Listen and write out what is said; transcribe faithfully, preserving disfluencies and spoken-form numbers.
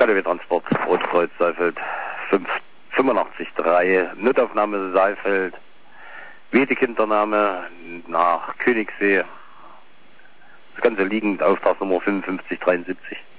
K D W-Transport, Rotkreuz, Saalfeld, fünfundachtzig drei, Notaufnahme Saalfeld, Wedekindername nach Königssee, das Ganze liegend, Auftragsnummer fünfundfünfzig dreiundsiebzig.